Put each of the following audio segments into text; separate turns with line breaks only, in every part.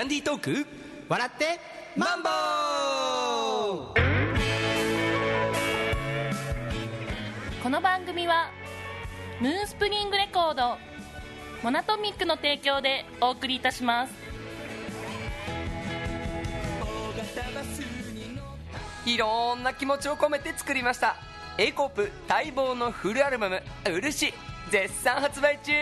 ャンディートーク笑ってマンボウ。
この番組はムーンスプリングレコードモナトミックの提供でお送りいたします。
いろんな気持ちを込めて作りました A コープ待望のフルアルバム「漆」絶賛発売中。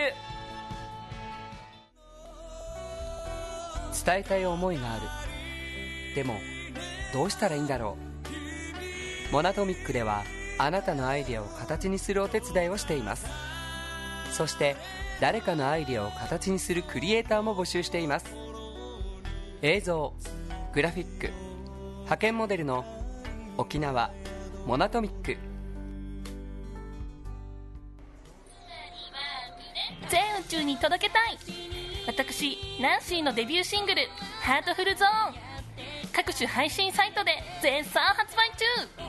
伝えたい思いがある。でもどうしたらいいんだろう。モナトミックではあなたのアイデアを形にするお手伝いをしています。そして誰かのアイデアを形にするクリエイターも募集しています。映像、グラフィック、派遣モデルの沖縄モナトミック。
全宇宙に届けたい。私ナンシーのデビューシングル「ハートフルゾーン」各種配信サイトで絶賛発売中。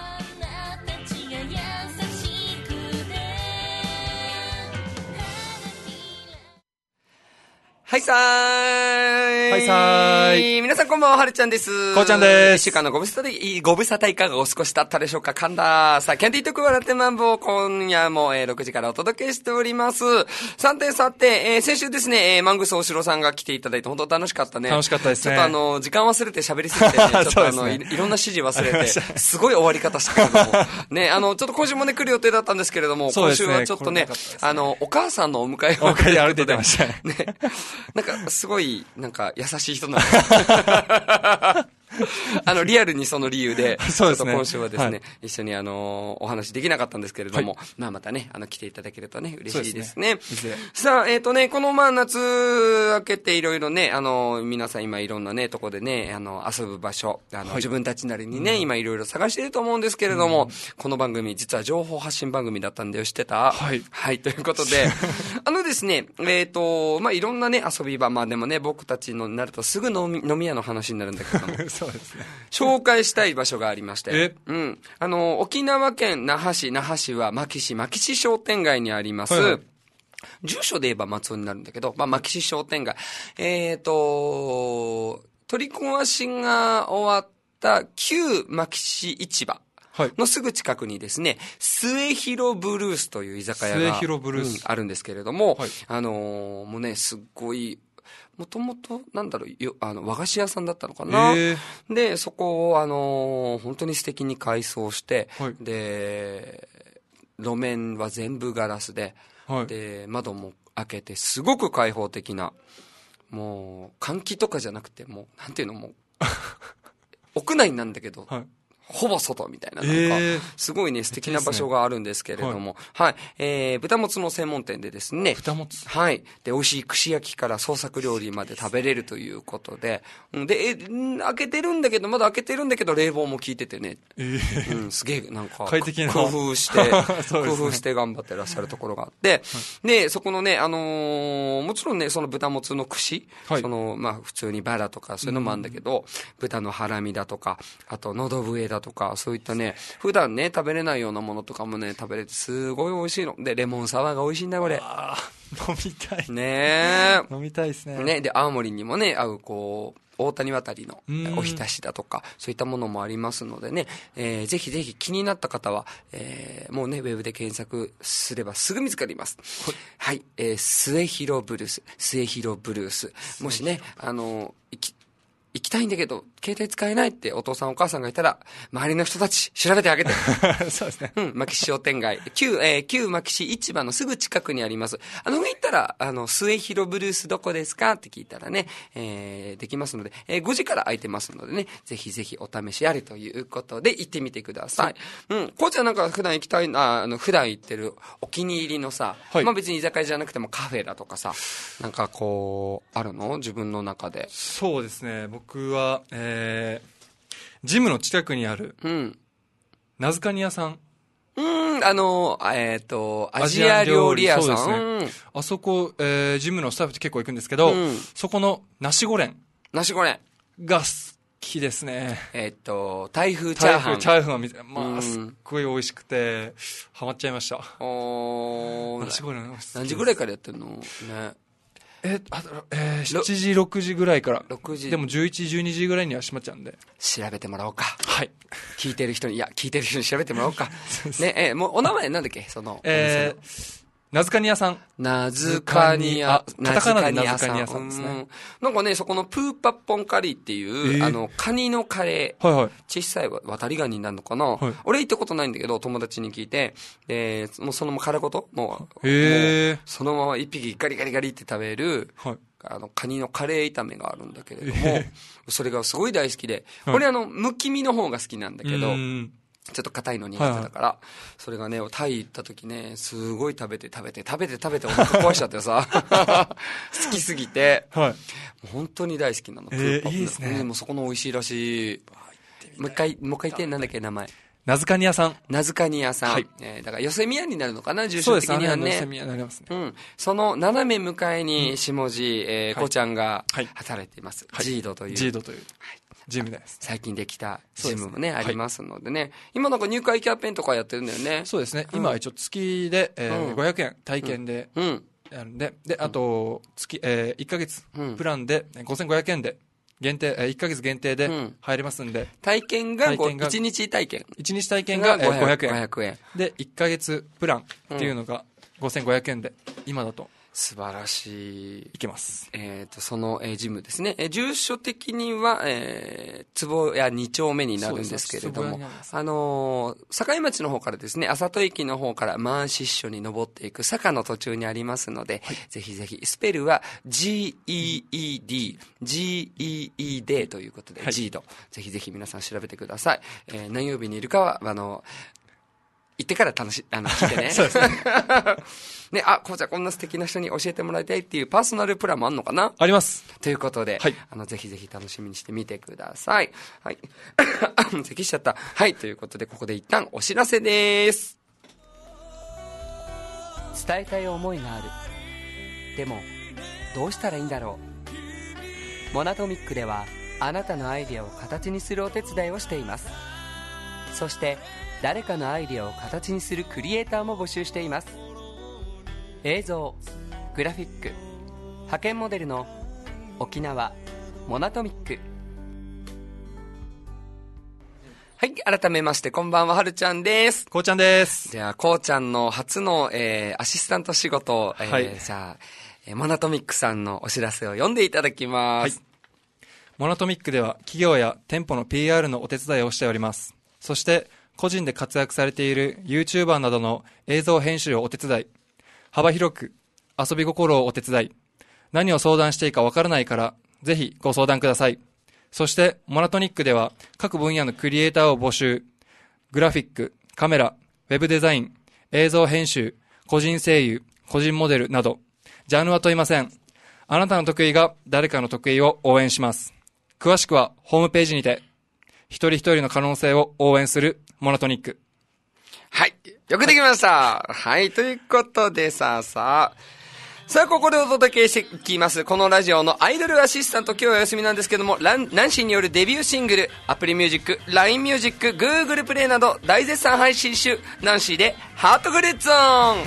はいさーい。
はいさーい。
皆さんこんばんは、はるちゃんです。
こうちゃんです。
1週間のご無沙汰いかがお過ごしだったでしょうか。噛んだ。さあ、キャンディートーク笑ってマンボウ、今夜も6時からお届けしております。さて、先週ですね、マングス大城さんが来ていただいて本当楽しかったね。
楽しかったですね。
ちょっと時間忘れて喋りすぎてね、ちょっといろんな指示忘れて、すごい終わり方したけれども。ね、ちょっと今週もね、来る予定だったんですけれども、今週はちょっとね、お母さんのお迎えを。
お迎え歩いてましたね。
なんか、すごい、なんか、優しい人なんですリアルにその理由で、
そうですね、
ちょっと今週はですね、はい、一緒にお話できなかったんですけれども、はい、まあまたね、来ていただけるとね、嬉しいですね。さあ、この夏明けていろいろね、皆さん今いろんなね、とこでね、遊ぶ場所、はい、自分たちなりにね、今いろいろ探していると思うんですけれども、この番組、実は情報発信番組だったんでよ、知ってた？はい。はい、ということで、ですね、まあいろんなね、遊び場、まあでもね、僕たちのになるとすぐ飲み屋の話になるんだけども。
そうですね。
紹介したい場所がありまして。沖縄県那覇市は牧志商店街にあります。はいはい、住所で言えば松尾になるんだけど、まあ、牧志商店街。取り壊しが終わった旧牧志市場。のすぐ近くにですね、末広ブルースという居酒屋が、あるんですけれども、はい、もうね、すっごい、もともと、なんだろう、和菓子屋さんだったのかな。で、そこを、本当に素敵に改装して、はい、で、路面は全部ガラスで、はい、で、窓も開けて、すごく開放的な、もう、換気とかじゃなくて、もう、なんていうのも、屋内なんだけど、はい、ほぼ外みたいな、なんか、すごいね、素敵な場所があるんですけれども、はい、豚もつの専門店でですね、
豚もつ、
はい、で、美味しい串焼きから創作料理まで食べれるということで、で、開けてるんだけど、まだ開けてるんだけど、冷房も効いててね、すげえ、なんか、
快適な
工夫して、工夫して頑張ってらっしゃるところがあって、で、そこのね、もちろんね、その豚もつの串、まあ、普通にバラとかそういうのもあるんだけど、豚のハラミだとか、あと、のど笛だとか、そういったね、普段ね、食べれないようなものとかもね、食べれてすごい美味しいの。で、レモンサワーが美味しいんだ、これ。
飲みたい。
ね
飲みたいですね。
ね、で、青森にもね、合う、大谷渡りのおひたしだとか、そういったものもありますのでね、ぜひぜひ気になった方は、もうね、ウェブで検索すればすぐ見つかります。はい、末広ブルース。もしね、行きたいんだけど、携帯使えないってお父さんお母さんがいたら、周りの人たち調べてあげて。
そうですね。
牧志商店街。旧牧志市場のすぐ近くにあります。上行ったら、末広ブルースどこですかって聞いたらね、できますので、5時から空いてますのでね、ぜひぜひお試しあれということで行ってみてください。こうちゃんなんか普段行きたい普段行ってるお気に入りのさ、まあ別に居酒屋じゃなくてもカフェだとかさ、なんかあるの？自分の中で。
そうですね。僕は、ジムの近くにある、ナズカニ屋さん。
アジア料理屋さん。
そうですね。あそこ、ジムのスタッフって結構行くんですけど、そこのナシゴレンが好きですね。
タイ風チャーハン。
チャーハンを見て、まあ、すっごい美味しくて、ハマっちゃいました。ナシゴレン
何時ぐらいからやってんのね。
7時、6時ぐらいから。
6時。
でも11時、12時ぐらいには閉まっちゃうんで。
調べてもらおうか。
はい。
聞いてる人に調べてもらおうか。ね、もうお名前なんだっけ
なずかに屋さん。
なずかに屋。
カタカナでなずかに屋さんですね。
なんかね、そこのプーパッポンカリーっていう、カニのカレー。
はいはい。
小さい渡りガニになるのかな、はい、俺行ったことないんだけど、友達に聞いて、もうその殻ごともうそのまま一匹ガリガリガリって食べる、はい、カニのカレー炒めがあるんだけれども、それがすごい大好きで、俺むき身の方が好きなんだけど、ちょっと硬いの苦手だから、それがね、タイ行った時ね、すごい食べてお腹壊しちゃってさ、好きすぎて、はい、もう本当に大好きなの。
いいですね。
もうそこの美味しいらしい。もう一回言って、なんだっけ、名前。
なずかに屋さん。
なずかに屋さん。はい。だから、寄せ宮になるのかな、住所的にはね。
寄せ宮になりますね。
うん。その斜め向かいに、下地、こうちゃんが働いています。ジードという。
ジードという。はい。ジムです。
最近できたジムもね、ありますのでね。今なんか入会キャンペーンとかやってるんだよね。
そうですね。今は一応月で、500円体験でやるんで、で、あと、1ヶ月プランで5500円で、限定、1ヶ月限定で入れますんで。
体験が1日体験。
1日体験が500円。
500円。
で、1ヶ月プランっていうのが5500円で、今だと。
素晴らしい。
いけます。
その、ジムですね。住所的には、坪谷2丁目になるんですけれども、境町の方からですね、浅戸駅の方から満シッショに登っていく坂の途中にありますので、はい、ぜひぜひ、スペルは GEED ということで、はい、GEED。ぜひぜひ皆さん調べてください。何曜日にいるかは、行ってから聞いてね。
そうですね。
ね、こうちゃんこんな素敵な人に教えてもらいたいっていうパーソナルプランもあるのかな？
あります。
ということで、
はい、
ぜひぜひ楽しみにしてみてください。はい。咳しちゃった。はい、ということで、ここで一旦お知らせです。
伝えたい思いがある。でも、どうしたらいいんだろう。モナトミックでは、あなたのアイデアを形にするお手伝いをしています。そして誰かのアイデアを形にするクリエイターも募集しています。映像、グラフィック、派遣モデルの沖縄モナトミック。
はい、改めましてこんばんは、はるちゃんです。
こうちゃんです。
じゃあこうちゃんの初の、アシスタント仕事、
はい、
じゃあ、モナトミックさんのお知らせを読んでいただきます。
はい、モナトミックでは企業や店舗の PR のお手伝いをしております。そして個人で活躍されている YouTuber などの映像編集をお手伝い、幅広く遊び心をお手伝い、何を相談していいかわからないからぜひご相談ください。そしてモナトニックでは各分野のクリエイターを募集。グラフィック、カメラ、ウェブデザイン、映像編集、個人声優、個人モデルなどジャンルは問いません。あなたの得意が誰かの得意を応援します。詳しくはホームページにて。一人一人の可能性を応援するモナトニック。
はい。よくできました。はい。ということでさあ、ここでお届けしていきます。このラジオのアイドルアシスタント、今日はお休みなんですけども、ナンシーによるデビューシングル、アプリミュージック、LINE ミュージック、Google プレイなど大絶賛配信中、ナンシーでハートグレッツオン。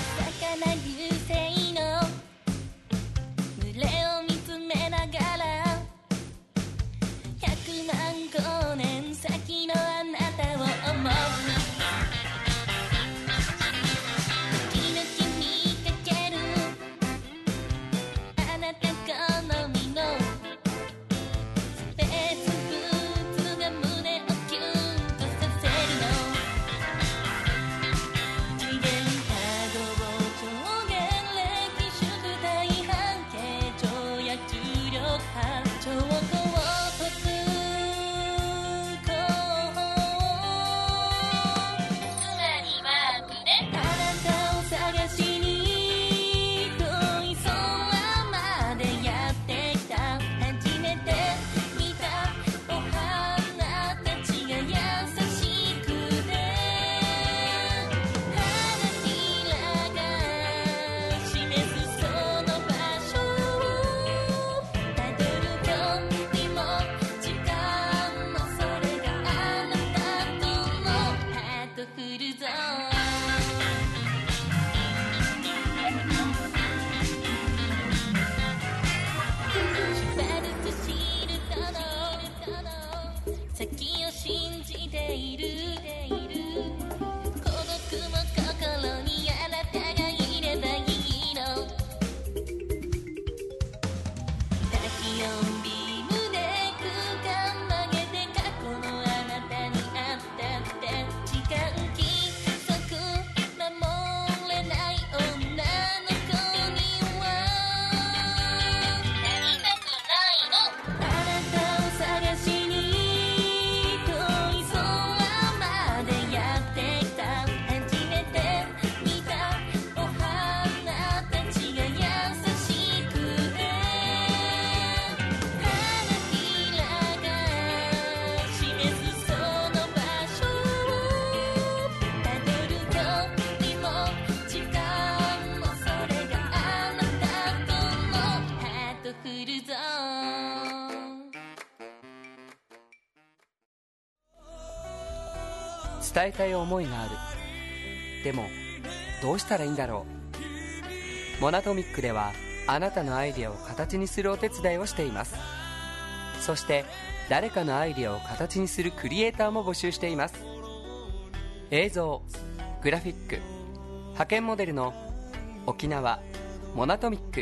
伝えたい思いがある。でもどうしたらいいんだろう。モナトミックではあなたのアイデアを形にするお手伝いをしています。そして誰かのアイデアを形にするクリエイターも募集しています。映像、グラフィック、派遣モデルの沖縄モナトミック。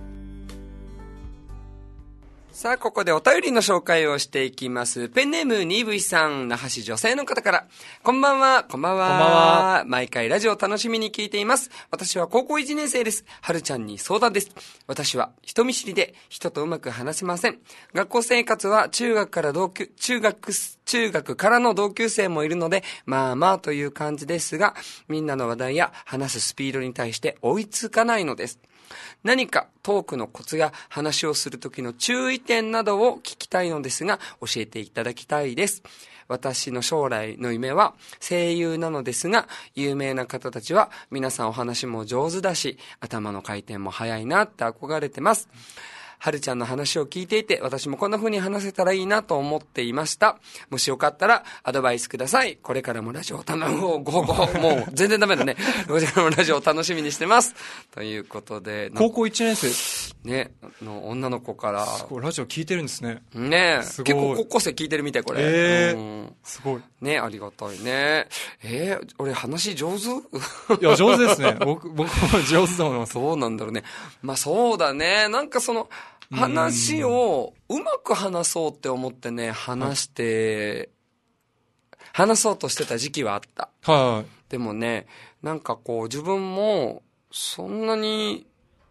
さあ、ここでお便りの紹介をしていきます。ペンネームにぶいさん、那覇市女性の方から。こんばんは、こんばんは。こんばんは。毎回ラジオを楽しみに聞いています。私は高校1年生です。はるちゃんに相談です。私は人見知りで人とうまく話せません。学校生活は中学からの同級生もいるので、まあまあという感じですが、みんなの話題や話すスピードに対して追いつかないのです。何かトークのコツや話をする時の注意点などを聞きたいのですが、教えていただきたいです。私の将来の夢は声優なのですが、有名な方たちは皆さんお話も上手だし、頭の回転も早いなって憧れてます。はるちゃんの話を聞いていて、私もこんな風に話せたらいいなと思っていました。もしよかったらアドバイスください。これからもラジオをもう全然ダメだね。これからもラジオを楽しみにしてます。ということで。
高校1年生
ね、の女の子から。
すごい、ラジオ聞いてるんですね。
ねえ。結構高校生聞いてるみたい、これ。
すごい。
ね、ありがたいね。俺話上手？
いや、上手ですね。僕も上手だと思います。
そうなんだろうね。まあそうだね。なんかその、話をうまく話そうって思ってね、話そうとしてた時期はあった。
はい。
でもね、なんかこう自分もそんなに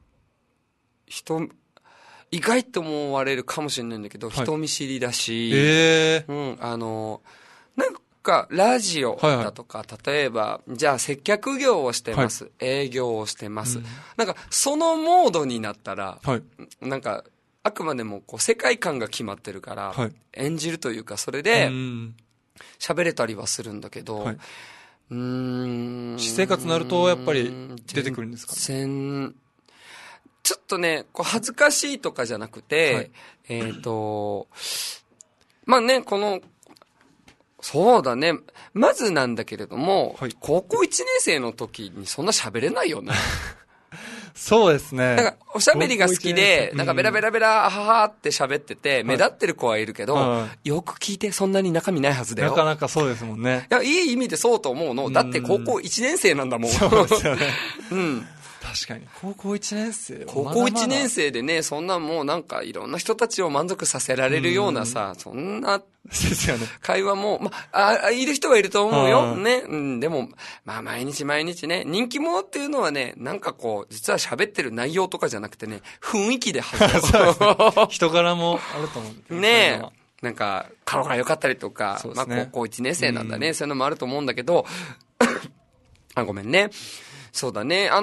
意外と思われるかもしれないんだけど、人見知りだし、なんかラジオだとか、例えばじゃあ接客業をしてます、営業をしてます、なんかそのモードになったら、なんかあくまでもこう世界観が決まってるから、演じるというかそれで喋れたりはするんだけど、
私生活になるとやっぱり出てくるんですか？
ちょっとね、こう恥ずかしいとかじゃなくて、まあね、そうだね。まずなんだけれども、高校1年生の時にそんな喋れないよね。
そうですね。
なんか、おしゃべりが好きで、なんかベラベラベラ、ははって喋ってて、目立ってる子はいるけど、よく聞いてそんなに中身ないはずだよ。
なかなかそうですもんね。
いや、いい意味でそうと思うの。だって高校1年生なんだもん。
そうですよね。
うん。
確かに。高校1年生
高校1年生でね、そんなもうなんかいろんな人たちを満足させられるようなさ、そんな、会話も、いる人はいると思うよ。ね。でも、まあ毎日ね、人気者っていうのはね、なんかこう、実は喋ってる内容とかじゃなくてね、雰囲気で話す。
人柄もあると思う。
ねえ。なんか、顔が良かったりとか、まあ高校1年生なんだね。そういうのもあると思うんだけど、ごめんね。そうだね。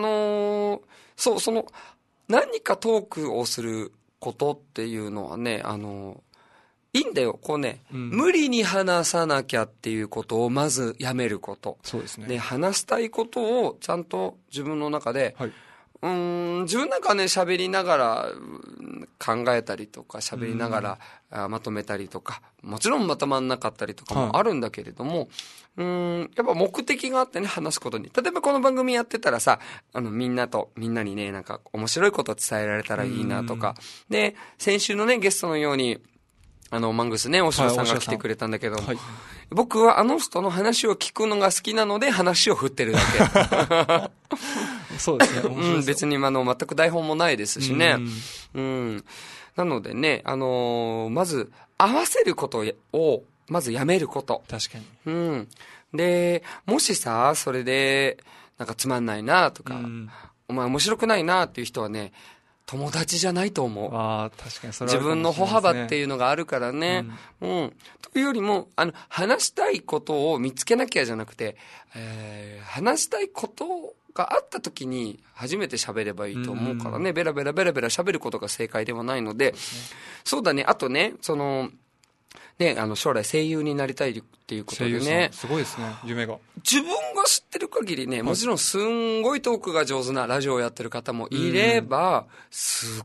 何かトークをすることっていうのはね、いいんだよ。こうね、無理に話さなきゃっていうことをまずやめること。
そうですね。
で、話したいことをちゃんと自分の中で、自分なんかね、喋りながら考えたりとか、喋りながらまとめたりとか、もちろんまとまんなかったりとかもあるんだけれども、やっぱ目的があってね、話すことに。例えばこの番組やってたらさ、みんなにね、なんか面白いことを伝えられたらいいなとか。で、先週のね、ゲストのように、マングスね、大城さんが来てくれたんだけども、僕はあの人の話を聞くのが好きなので話を振ってるだけ。
そうですね。
別に全く台本もないですしね。なのでね、まず合わせることをまずやめること。
確かに。
で、もしさ、それでなんかつまんないなとか、お前面白くないなっていう人はね、友達じゃないと思う。
確かにそれは、
自分の歩幅っていうのがあるからね。というよりも、話したいことを見つけなきゃじゃなくて、話したいことがあった時に初めて喋ればいいと思うからね、ベラベラ喋ることが正解ではないので、そうだね、あとね、将来声優になりたいっていうことでね。
すごいですね、夢が。
自分が知ってる限りね、もちろんすんごいトークが上手なラジオをやってる方もいれば、すっ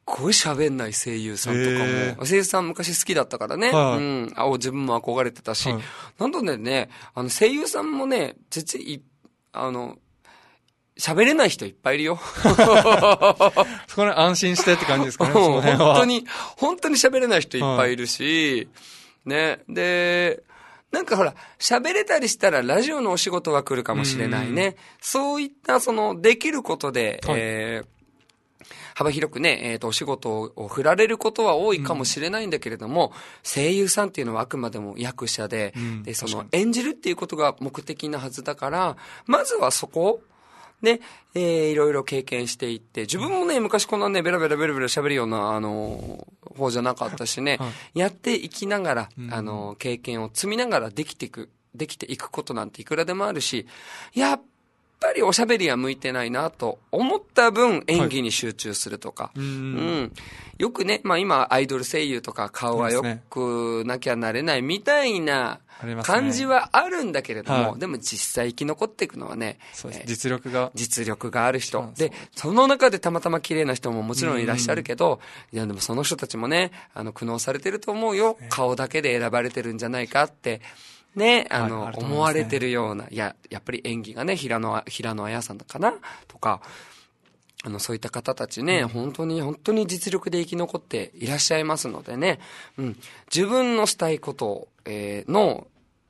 ごい喋んない声優さんとかも、声優さん昔好きだったからね、自分も憧れてたし、なんとね、声優さんもね、実は喋れない人いっぱいいるよ。
そこね、安心してって感じですかね、その辺は。
本当に喋れない人いっぱいいるし、ね、で、なんかほら、喋れたりしたらラジオのお仕事が来るかもしれないね。そういった、できることで、幅広くね、お仕事を振られることは多いかもしれないんだけれども、声優さんっていうのはあくまでも役者で、演じるっていうことが目的なはずだから、まずはそこね、いろいろ経験していって、自分もね、昔こんなね、ベラベラ喋るような、方じゃなかったしね、やっていきながら、経験を積みながらできていくことなんていくらでもあるし、やっぱりおしゃべりは向いてないなと思った分、演技に集中するとか、よくね、今、アイドル声優とか顔がよくなきゃなれないみたいな感じはあるんだけれども、でも実際生き残っていくのはね、
実力
がある人。で、その中でたまたま綺麗な人ももちろんいらっしゃるけど、いやでもその人たちもね、苦悩されてると思うよ。顔だけで選ばれてるんじゃないかって。ね、思われてるような、やっぱり演技がね、平野綾さんかなとか、そういった方たちね、本当に実力で生き残っていらっしゃいますのでね、自分のしたいことの、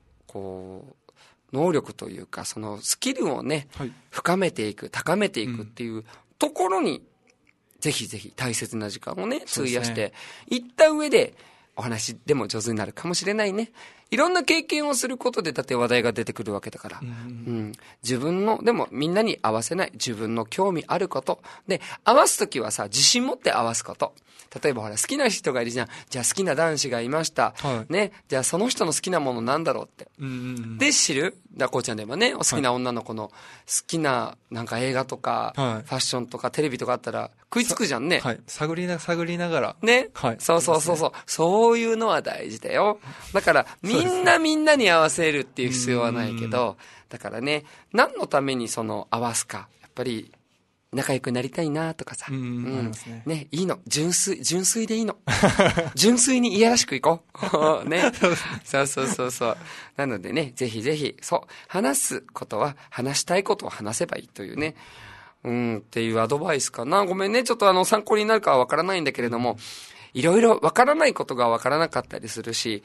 能力というか、そのスキルをね、深めていく、高めていくっていうところに、ぜひぜひ大切な時間をね、費やしていった上で、お話でも上手になるかもしれないね。いろんな経験をすることでだって話題が出てくるわけだから。自分の、でもみんなに合わせない自分の興味あること。で、合わすときはさ、自信持って合わすこと。例えばほら、好きな人がいるじゃん。じゃあ好きな男子がいました。ね。じゃあその人の好きなものなんだろうって。で、知るこうちゃんでもね、お好きな女の子の好きななんか映画とか、ファッションとかテレビとかあったら食いつくじゃんね。
探りながら。
ね。そう。そういうのは大事だよ。だから、みんなに合わせるっていう必要はないけど、だからね、何のために合わすか。やっぱり、仲良くなりたいなとかさ。ね、いいの。純粋でいいの。純粋にいやらしくいこう。ね。そう。なのでね、ぜひぜひ、話すことは、話したいことを話せばいいというね。っていうアドバイスかな。ごめんね。ちょっと参考になるかはわからないんだけれども、いろいろわからないことがわからなかったりするし、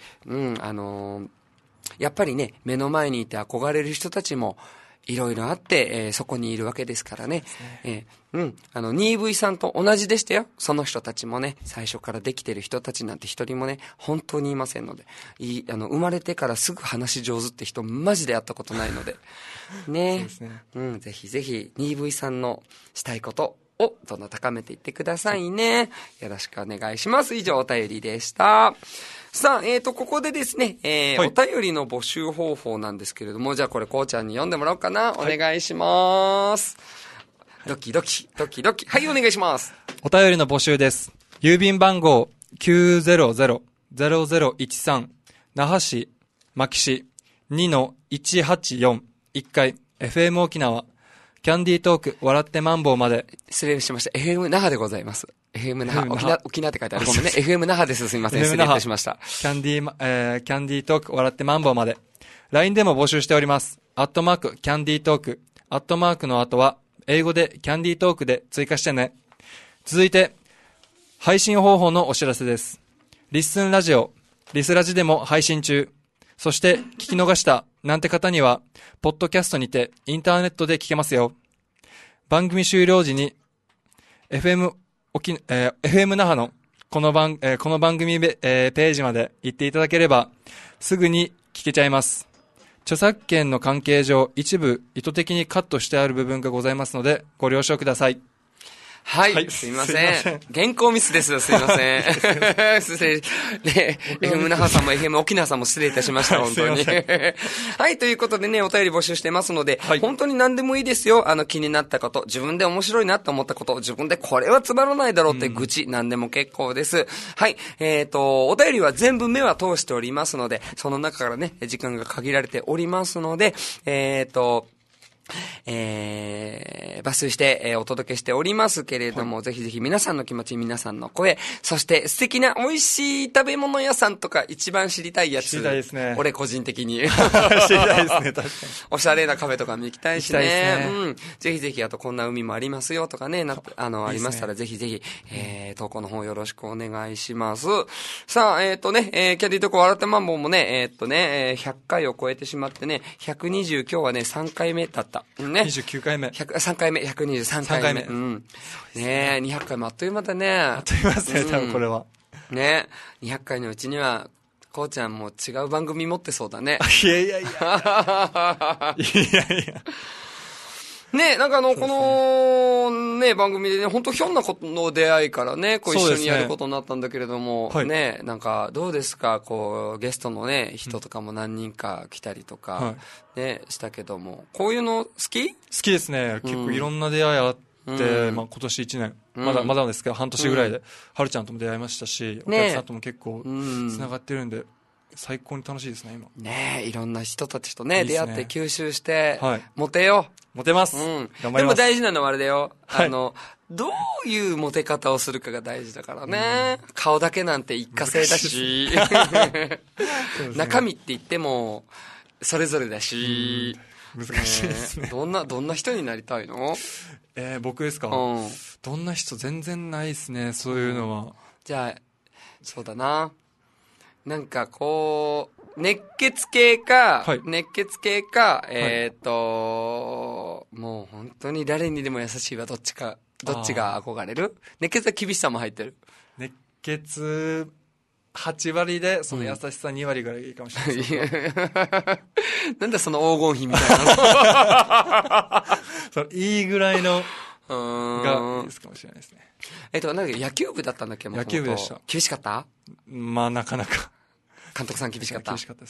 やっぱりね、目の前にいて憧れる人たちも、いろいろあって、そこにいるわけですからね。2V さんと同じでしたよ。その人たちもね、最初からできてる人たちなんて一人もね、本当にいませんので。生まれてからすぐ話上手って人、マジで会ったことないので。ね。ぜひぜひ、2V さんのしたいことを、どんどん高めていってくださいね。よろしくお願いします。以上、お便りでした。さあ、ここでですね、お便りの募集方法なんですけれども、じゃあこれ、こうちゃんに読んでもらおうかな。お願いします。ドキドキ。はい、お願いします。
お便りの募集です。郵便番号 900-0013 那覇市牧市 2-184 1階 FM 沖縄キャンディートーク笑ってマンボウまで。
失礼しました。FM 那覇でございます。FM 那覇。沖縄って書いてある。ごめんね。FM 那覇です。すみません。失礼いたしました。
キャンディートーク笑ってマンボウまで。LINE でも募集しております。@キャンディートーク。@の後は、英語でキャンディートークで追加してね。続いて、配信方法のお知らせです。リッスンラジオ、リスラジでも配信中。そして、聞き逃したなんて方には、ポッドキャストにてインターネットで聞けますよ。番組終了時に、FM 那覇のこの番組ページまで行っていただければ、すぐに聞けちゃいます。著作権の関係上、一部意図的にカットしてある部分がございますので、ご了承ください。
はい、すいません。原稿ミスです。すいません。失礼。ね、FM 那覇さんも FM 沖縄さんも失礼いたしました、本当に。はい、ということでね、お便り募集してますので、本当に何でもいいですよ。気になったこと、自分で面白いなと思ったこと、自分でこれはつまらないだろうって愚痴、何でも結構です。はい、お便りは全部目は通しておりますので、その中からね、時間が限られておりますので、 抜粋して、お届けしておりますけれども、ぜひぜひ皆さんの気持ち、皆さんの声、そして素敵な美味しい食べ物屋さんとか一番知りたいやつ。
知りたいですね。
俺個人的に。
知りたいですね、確かに。
おしゃれなカフェとかも行きたいしね。
行きたいですね。
うん。ぜひぜひ、あとこんな海もありますよとかね、ありましたらぜひぜひ、投稿の方よろしくお願いします。さあ、キャディとこ笑ってマンボウもね、100回を超えてしまってね、120、今日はね、3回目だった。ね。
29回目。
3回目、123回目。うん。ねえ、200回もあっという間だね。
あっという間ですね、多分これは。
ねえ、200回のうちには、こうちゃんも違う番組持ってそうだね。
いやいやいや。いやいや。
ね、なんかこの、ね、番組でね、本当ひょんなことの出会いからね、こう一緒にやることになったんだけれども、ね、なんかどうですか、こう、ゲストのね、人とかも何人か来たりとか、ね、したけども、こういうの好き？
好きですね。結構いろんな出会いあって、まあ今年1年、まだですけど、半年ぐらいで、はるちゃんとも出会いましたし、お客さんとも結構繋がってるんで、最高に楽しいですね、今。
ねえ、いろんな人たちとね、出会って吸収して、モテよう。
モテます。頑張ります。
でも大事なのはあれだよ。どういうモテ方をするかが大事だからね。顔だけなんて一過性だし、中身って言っても、それぞれだし、
難しいですね。
どんな人になりたいの？
僕ですか？どんな人全然ないですね、そういうのは。
じゃあ、そうだな。なんかこう、熱血系か、もう本当に誰にでも優しいはどっちが憧れる？熱血は厳しさも入ってる。
熱血8割で、その優しさ2割ぐらいいいかもしれないです。
なんだその黄金比みたいな
の。いいぐらいのがいいですかもしれないですね。
なんだっけ、野球部だったんだっけ？
野球部でした。
厳しかった？
まあなかなか。
監督さん厳しかった？
厳しかったです。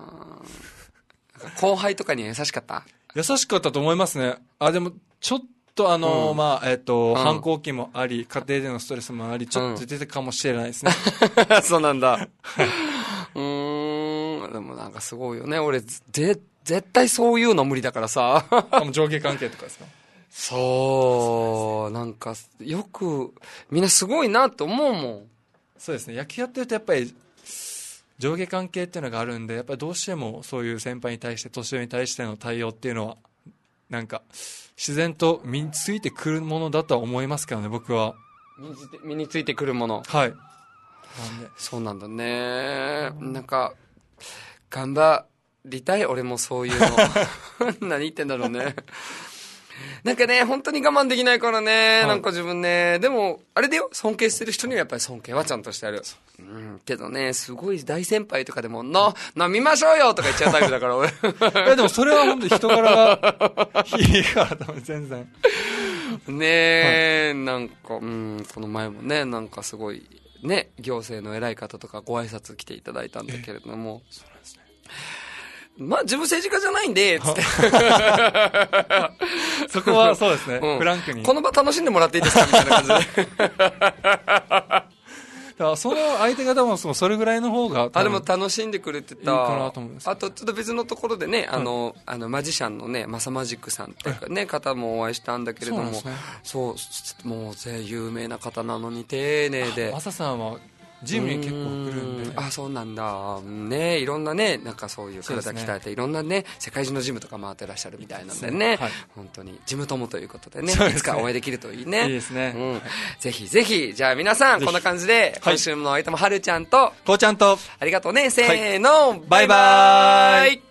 後輩とかには優しかった？
優しかったと思いますね。でもちょっと反抗期もあり、家庭でのストレスもあり、ちょっと出てかもしれないですね。
そうなんだ。でもなんかすごいよね。俺絶対そういうの無理だからさ。
上下関係とかですか？
そう、なんかよくみんなすごいなって思うもん。
そうですね。野球やってるとやっぱり上下関係っていうのがあるんで、やっぱりどうしてもそういう先輩に対して年上に対しての対応っていうのはなんか自然と身についてくるものだとは思いますけどね、僕は。
身についてくるもの。
はい。
なんでそうなんだね。なんか頑張りたい、俺もそういうの。何言ってんだろうね。なんかね、本当に我慢できないからね、なんか自分ね、でも、あれだよ、尊敬してる人にはやっぱり尊敬はちゃんとしてある。けどね、すごい大先輩とかでも、飲みましょうよとか言っちゃうタイプだから、俺。
いや、でもそれは本当に人柄がいいから多分全然。
ねえ、なんか、この前もね、なんかすごい、ね、行政の偉い方とかご挨拶来ていただいたんだけれども。そうなんですね。まあ、自分政治家じゃないんで、つって。
そこはそうですね、フランクに。
この場楽しんでもらっていいですかみたいな感じで。
だからその相手方もそれぐらいの方が
でも楽しんでくれてた。
いいかなと思います。
あとちょっと別のところでね、マジシャンのね、マサマジックさんっていうね、方もお会いしたんだけれども、そう、もう有名な方なのに丁寧で。
マサさんはジムに結構来るんで。
そうなんだ。ね、いろんなね、なんかそういう体鍛えて、いろんなね、世界中のジムとか回ってらっしゃるみたいなんでね、本当にジム友ということでね、いつかお会いできるといいね。
いいですね。
ぜひぜひ、じゃあ皆さん、こんな感じで、今週の相手もはるちゃんと、
こうちゃんと、
ありがとうね、せーの、
バイバーイ。